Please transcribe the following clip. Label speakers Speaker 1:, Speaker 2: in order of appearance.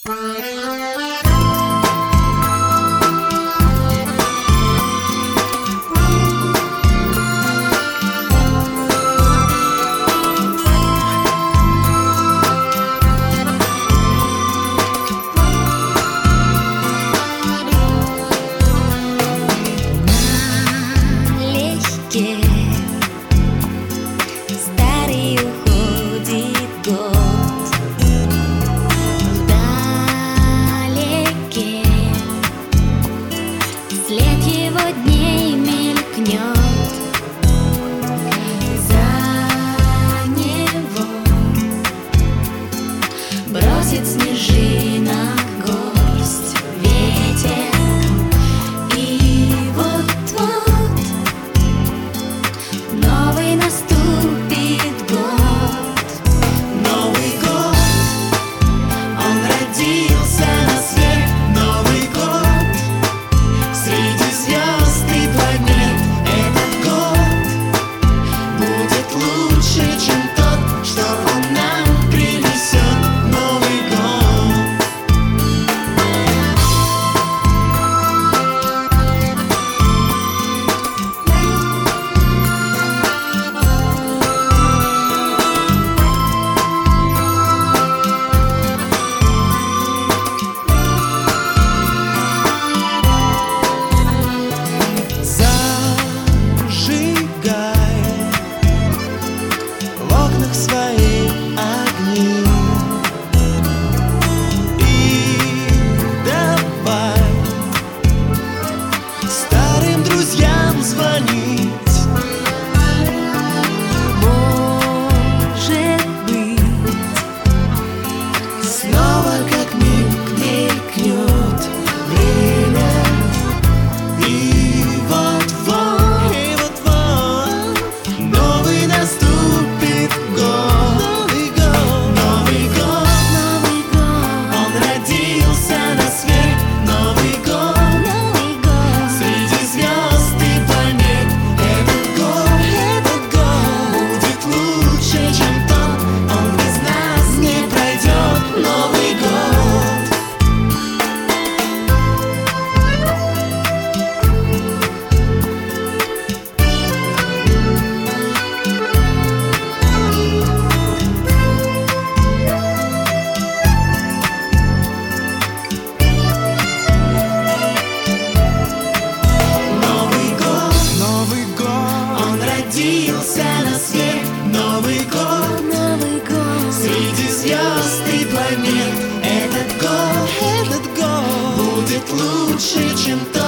Speaker 1: Старый уходит год, вдалеке след его дней мелькнет. За него бросит снежинок горсть ветер, и вот-вот новый наступит год.
Speaker 2: Новый год, он родился на свет. Новый год, среди звезд и планет. Этот год будет лучше, чем тот, что он нам принесет. Новый год. Зажигай в окнах свои огни и давай старым друзьям звонить.
Speaker 1: Может быть,
Speaker 2: Снова как миг мелькнет время, и вот-вот новый наступит год. Новый год, Новый год,
Speaker 1: Новый год,
Speaker 2: он родился на свет. Новый год,
Speaker 1: Новый год,
Speaker 2: среди звезд и планет. Этот год будет лучше, чем тот. Он без нас не пройдет. Новый год. Новый год, Новый год, он родился на свет. Новый год,
Speaker 1: Новый год,
Speaker 2: среди звезд и планет. Этот год будет лучше, чем тот.